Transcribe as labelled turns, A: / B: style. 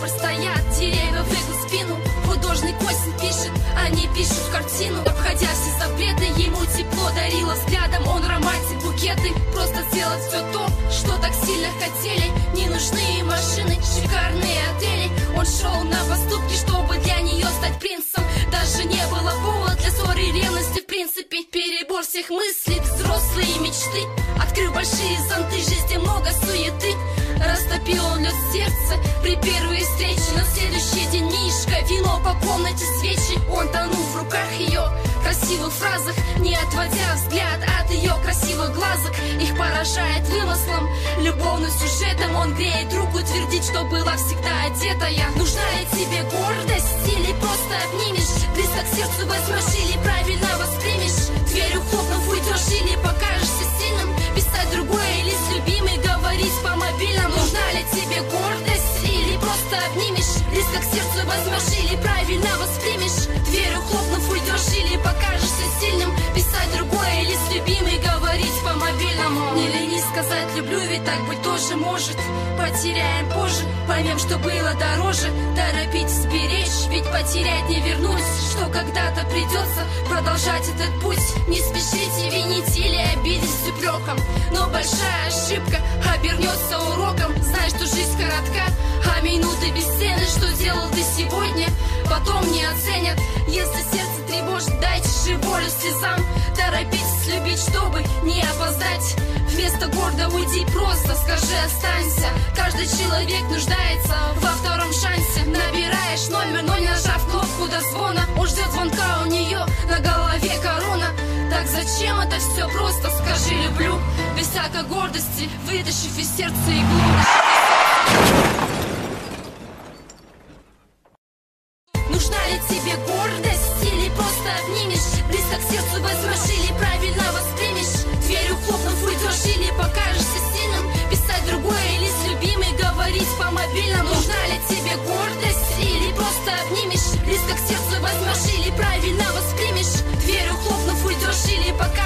A: сентябрь стоят деревья в их спину. Художник осень пишет, они пишут картину. Обходя все запреты, ему тепло дарило взглядом. Он романтик, букеты, просто сделать все то, что так сильно хотели. Не нужны машины, шикарные отели. Он шел на поступки, чтобы для нее стать принцем. Даже не было повода для ссоры и ревности в принципе. Перебор всех мыслей, взрослые мечты. Открыв большие зонты, жизни много суеты. Растопил он лед сердца при первой встрече. На следующий день Мишка, вино по комнате, свечи. Он тонул в руках ее красивых фразах, не отводя взгляд от ее красивых глазок. Их поражает вымыслом, любовным сюжетом. Он греет руку, твердит, что была всегда одетая. Нужна ли тебе гордость или просто обнимешь? Близко к сердцу возьмешь или правильно воспримешь? Дверью хлопнув уйдешь или покажешься сильным? Писать другое или с любимой говорить по мобильному? Нужна ли тебе гордость или просто обнимешь? Близко к сердцу возьмешь или правильно воспримешь? Дверью хлопнув уйдешь или покажешься сильным? Писать другое или с любимой говорить по мобильному? Не ленись сказать люблю, ведь так быть тоже может. Потеряем позже, поймем, что было дороже. Торопитесь беречь, ведь потерять не вернуть. Что когда-то придется продолжать этот путь. Не спешите винить или обидеть с упреком, но большая ошибка обернется уроком. Знай, что жизнь коротка, а минуты бесценны. Что делал ты сегодня, потом не оценят. Если сердце тревожит, дайте же волю слезам. Торопитесь любить, чтобы не опоздать. Вместо гордо уйди, просто скажи останься. Каждый человек нуждается во втором шансе. Набираешь номер, но не нажав кнопку до звона. Он ждет звонка, у нее на голове корона. Так зачем это все? Просто скажи люблю. Без всякой гордости, вытащив из сердца иглу. Нужна ли тебе гордость или просто обнимешь? Близко к сердцу возьмешь или правильно воспримешь? Дверью хлопнув уйдешь или покажешься сильным? Писать другое или с любимой говорить по мобильному? Нужна ли тебе гордость или просто обнимешь? Близко к сердцу возьмешь или правильно воспримешь? Дверью хлопнув уйдешь или покажешься